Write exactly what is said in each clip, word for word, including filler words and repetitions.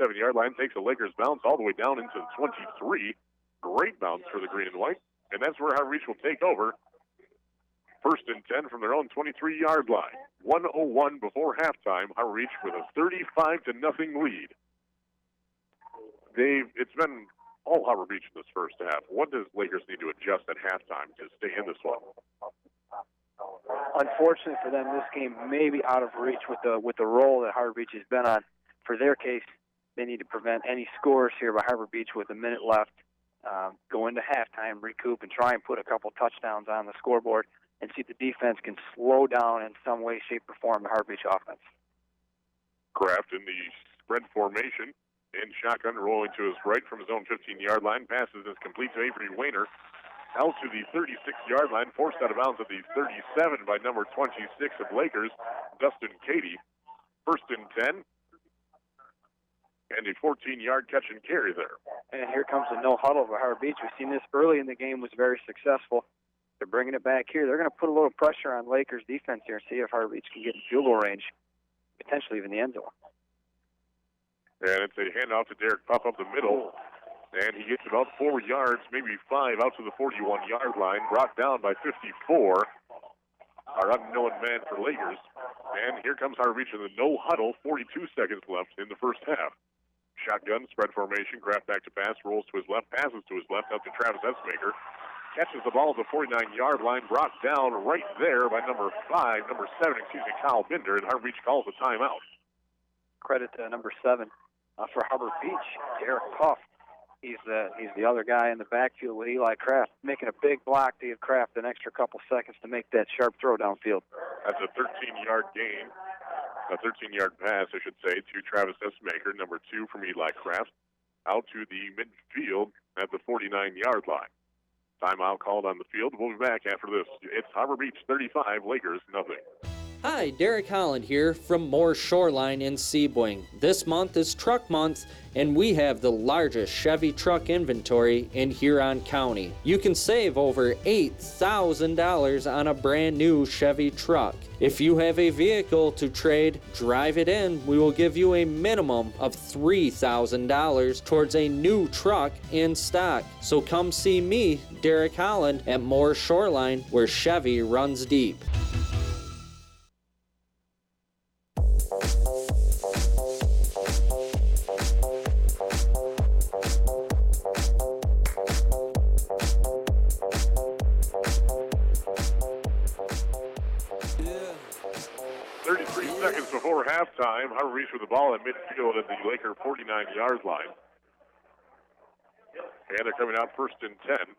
twenty-seven-yard line, takes a Lakers bounce all the way down into the twenty-three. Great bounce for the green and white. And that's where Harvard Beach will take over. First and ten from their own twenty-three-yard line. one oh one before halftime. Harvard Beach with a thirty-five to nothing lead. Dave, it's been all Harvard Beach in this first half. What does Lakers need to adjust at halftime to stay in this one? Unfortunately for them, this game may be out of reach with the with the role that Harvard Beach has been on. For their case, they need to prevent any scores here by Harvard Beach with a minute left. Um, go into halftime, recoup, and try and put a couple touchdowns on the scoreboard and see if the defense can slow down in some way, shape, or form the Harvard Beach offense. Kraft in the spread formation. In shotgun, rolling to his right from his own fifteen-yard line. Passes is complete to Avery Wayner. Out to the thirty-six-yard line. Forced out of bounds at the thirty-seven by number twenty-six of Lakers, Dustin Cady. First and ten. And a fourteen-yard catch and carry there. And here comes the no huddle by Harvard Beach. We've seen this early in the game, was very successful. They're bringing it back here. They're going to put a little pressure on Lakers defense here and see if Harvard Beach can get in field goal range, potentially even the end zone. And it's a handoff to Derek Puff up the middle. And he gets about four yards, maybe five, out to the forty-one-yard line. Brought down by fifty-four. Our unknown man for Lakers. And here comes Harvard Beach in the no huddle. forty-two seconds left in the first half. Shotgun, spread formation. Kraft back to pass. Rolls to his left. Passes to his left out to Travis Essmaker. Catches the ball at the forty-nine-yard line. Brought down right there by number five, number seven, excuse me, Kyle Binder. And Harvard Beach calls a timeout. Credit to number seven. Uh, for Harvard Beach, Derek Puff. He's the he's the other guy in the backfield with Eli Kraft, making a big block to give Kraft an extra couple seconds to make that sharp throw downfield. That's a thirteen-yard gain, a thirteen-yard pass, I should say, to Travis Essmaker, number two from Eli Kraft, out to the midfield at the forty-nine-yard line. Timeout called on the field. We'll be back after this. It's Harvard Beach thirty-five, Lakers nothing. Hi, Derek Holland here from Moore Shoreline in Sebring. This month is Truck Month, and we have the largest Chevy truck inventory in Huron County. You can save over eight thousand dollars on a brand new Chevy truck. If you have a vehicle to trade, drive it in. We will give you a minimum of three thousand dollars towards a new truck in stock. So come see me, Derek Holland, at Moore Shoreline, where Chevy runs deep. thirty-three seconds before halftime. Harvard Beach with the ball at midfield at the Laker forty-nine-yard line. And they're coming out first and ten.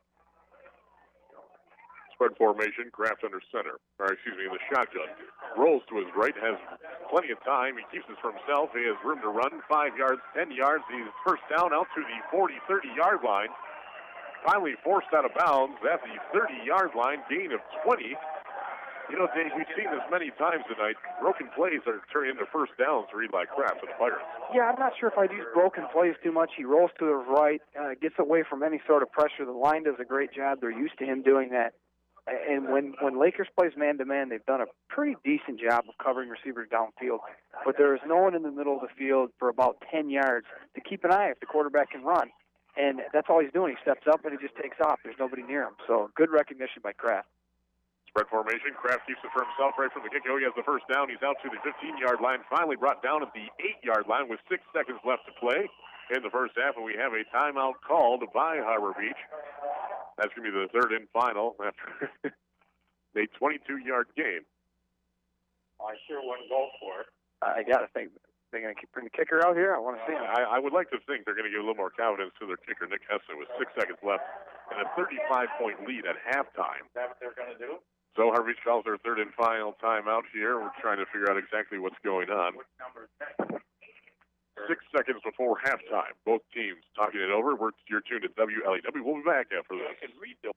Spread formation, Kraft under center. Or excuse me, in the shotgun. Rolls to his right, has plenty of time. He keeps this for himself. He has room to run. Five yards, ten yards. He's first down out to the forty, thirty-yard line. Finally forced out of bounds at the thirty-yard line. Gain of twenty. You know, Dave, we've seen this many times tonight. Broken plays are turning into first downs for Eli Kraft and the Pirates. Yeah, I'm not sure if I'd use broken plays too much. He rolls to his right, uh, gets away from any sort of pressure. The line does a great job. They're used to him doing that. And when, when Lakers plays man-to-man, they've done a pretty decent job of covering receivers downfield. But there is no one in the middle of the field for about ten yards to keep an eye if the quarterback can run. And that's all he's doing. He steps up and he just takes off. There's nobody near him. So good recognition by Kraft. Spread formation. Kraft keeps it for himself right from the kick-go. He has the first down. He's out to the fifteen-yard line. Finally brought down at the eight-yard line with six seconds left to play in the first half. And we have a timeout called by Harvard Beach. That's going to be the third and final after a twenty-two-yard game. I sure wouldn't go for it. I got to think they're going to bring the kicker out here. I want to see him. I, I would like to think they're going to give a little more confidence to their kicker, Nick Hessen, with six seconds left and a thirty-five point lead at halftime. Is that what they're going to do? So Harvard Beach calls their third and final timeout here. We're trying to figure out exactly what's going on. Which number is that? Six seconds before halftime. Both teams talking it over. We're, you're tuned to W L E W. We'll be back after this. I can read them.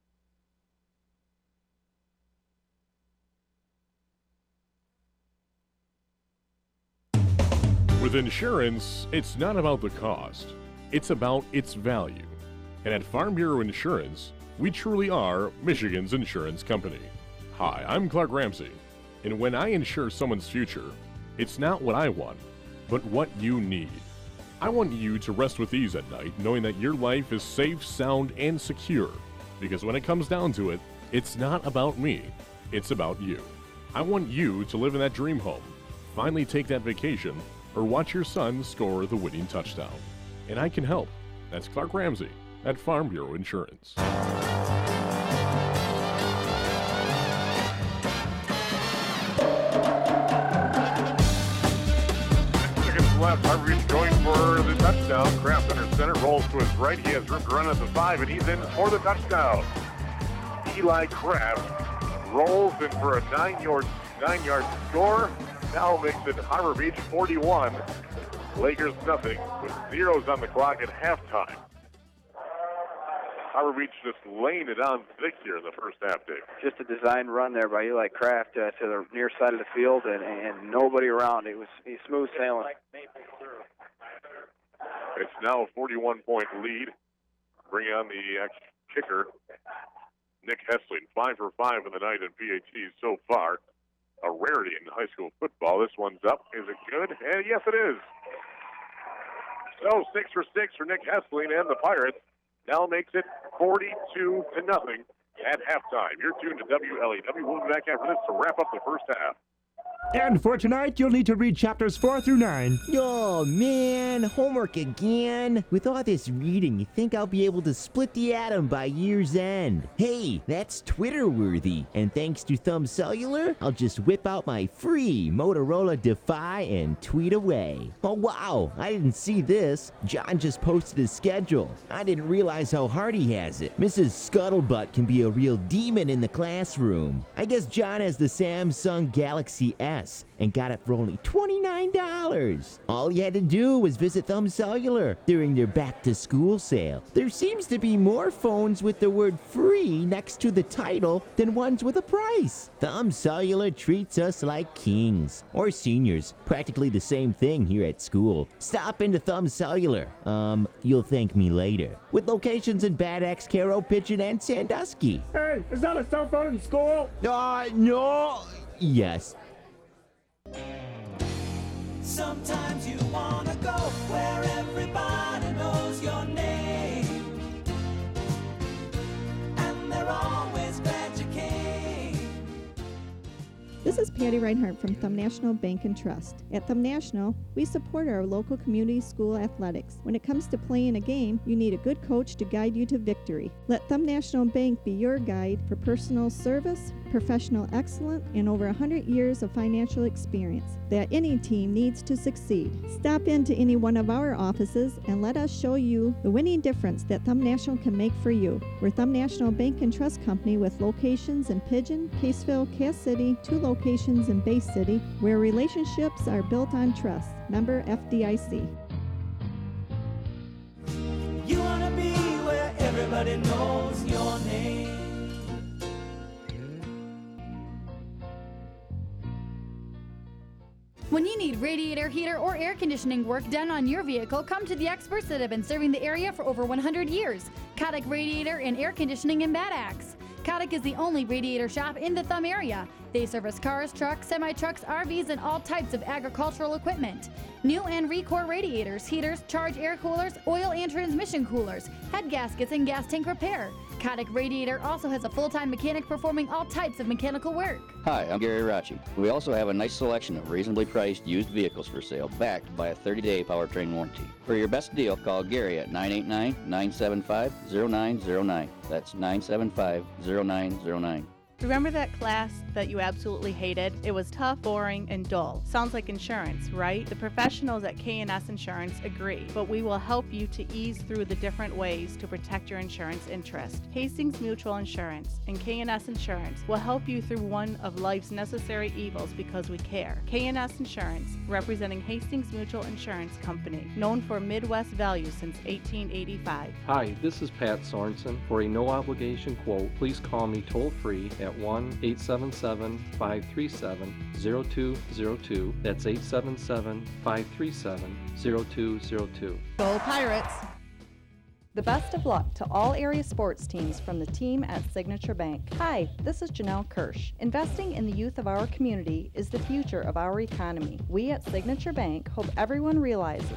With insurance, it's not about the cost. It's about its value. And at Farm Bureau Insurance, we truly are Michigan's insurance company. Hi, I'm Clark Ramsey. And when I insure someone's future, it's not what I want, but what you need. I want you to rest with ease at night knowing that your life is safe, sound, and secure. Because when it comes down to it, it's not about me, it's about you. I want you to live in that dream home, finally take that vacation, or watch your son score the winning touchdown. And I can help. That's Clark Ramsey at Farm Bureau Insurance. Left, Harvey Beach going for the touchdown. Kraft under center, rolls to his right. He has room to run at the five, and he's in for the touchdown. Eli Kraft rolls in for a nine-yard nine-yard score. Now makes it Harbor Beach forty-one, Lakers nothing, with zeros on the clock at halftime. Harbor Beach just laying it on thick here in the first half, Dave. Just a design run there by Eli Kraft uh, to the near side of the field, and, and nobody around. It was he's smooth sailing. It's now a forty-one point lead. Bring on the ex kicker, Nick Hessling. Five for five in the night in P A T so far. A rarity in high school football. This one's up. Is it good? And yes, it is. So six for six for Nick Hessling and the Pirates. Now makes it forty-two to nothing at halftime. You're tuned to W L E W. We'll be back after this to wrap up the first half. And for tonight, you'll need to read chapters four through nine. Oh, man, homework again. With all this reading, you think I'll be able to split the atom by year's end. Hey, that's Twitter-worthy. And thanks to Thumb Cellular, I'll just whip out my free Motorola Defy and tweet away. Oh, wow, I didn't see this. John just posted his schedule. I didn't realize how hard he has it. Missus Scuttlebutt can be a real demon in the classroom. I guess John has the Samsung Galaxy S and got it for only twenty-nine dollars. All you had to do was visit Thumb Cellular during their back-to-school sale. There seems to be more phones with the word free next to the title than ones with a price. Thumb Cellular treats us like kings, or seniors, practically the same thing here at school. Stop into Thumb Cellular. Um, you'll thank me later. With locations in Bad Axe, Caro, Pigeon, and Sandusky. Hey, is that a cell phone in school? Uh, no. Yes. Sometimes you wanna go where everybody knows your name, and they're always glad you came. This is Patty Reinhardt from Thumb National Bank and Trust. At Thumb National, we support our local community school athletics. When it comes to playing a game, you need a good coach to guide you to victory. Let Thumb National Bank be your guide for personal service, professional excellence, and over one hundred years of financial experience that any team needs to succeed. Stop into any one of our offices and let us show you the winning difference that Thumb National can make for you. We're Thumb National Bank and Trust Company with locations in Pigeon, Caseville, Cass City, two locations in Bay City, where relationships are built on trust. Member F D I C. You wanna be where everybody knows your name. When you need radiator, heater, or air conditioning work done on your vehicle, come to the experts that have been serving the area for over one hundred years. Kotick Radiator and Air Conditioning in Bad Axe. Kotick is the only radiator shop in the Thumb area. They service cars, trucks, semi-trucks, R Vs, and all types of agricultural equipment. New and Recor radiators, heaters, charge air coolers, oil and transmission coolers, head gaskets, and gas tank repair. Kotick Radiator also has a full-time mechanic performing all types of mechanical work. Hi, I'm Gary Rachi. We also have a nice selection of reasonably priced used vehicles for sale, backed by a thirty day powertrain warranty. For your best deal, call Gary at nine eight nine, nine seven five, zero nine zero nine. That's nine seven five, zero nine zero nine. Remember that class that you absolutely hated? It was tough, boring, and dull. Sounds like insurance, right? The professionals at K and S Insurance agree, but we will help you to ease through the different ways to protect your insurance interest. Hastings Mutual Insurance and K and S Insurance will help you through one of life's necessary evils because we care. K and S Insurance, representing Hastings Mutual Insurance Company, known for Midwest value since eighteen eighty-five. Hi, this is Pat Sorensen. For a no-obligation quote, please call me toll-free at one eight seven seven, five three seven, zero two zero two. That's eight seven seven, five three seven, zero two zero two. Go Pirates! The best of luck to all area sports teams from the team at Signature Bank. Hi, this is Janelle Kirsch. Investing in the youth of our community is the future of our economy. We at Signature Bank hope everyone realizes